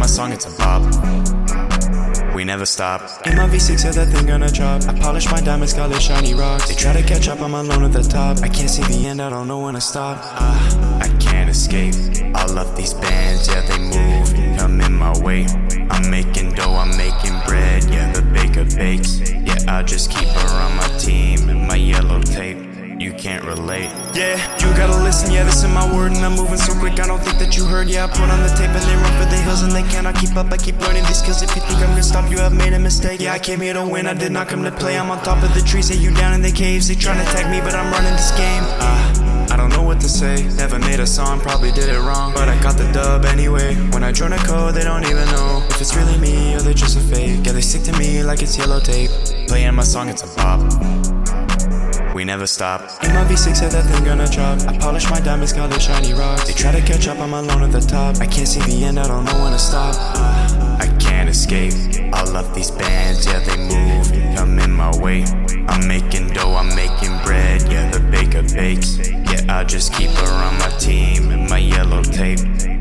my song, it's a bop. We never stop. In my V6, yeah, that thing gonna drop. I polish my diamonds, call it shiny rocks. They try to catch up, I'm alone at the top. I can't see the end, I don't know when to stop. I can't escape. All of these bands, yeah, they move, come in my way. I'm making dough, I'm making bread, yeah, the baker bakes. Yeah, I just keep her on my team and my yellow tape. You can't relate. Yeah, you gotta listen, yeah, this is my word. And I'm moving so quick, I don't think that you heard. Yeah, I put on the tape and they run for the hills and they cannot keep up. I keep learning these skills. If you think I'm gonna stop, you have made a mistake. Yeah, I came here to win, I did not come to play. I'm on top of the trees, say you down in the caves. They tryna tag me, but I'm running this game. I don't know what to say. Never made a song, probably did it wrong, but I got the dub anyway. When I join a code, they don't even know if it's really me or they're just a fake. Yeah, they stick to me like it's yellow tape. Playing my song, it's a bop. We never stop. In my V6, yeah, that thing gonna drop. I polish my diamonds, call it shiny rocks. They try to catch up, I'm alone at the top. I can't see the end, I don't know when to stop. I can't escape. All of these bands, yeah, they move, come in my way. I'm making dough, I'm making bread, yeah, the baker bakes. Yeah, I just keep her on my team and my yellow tape.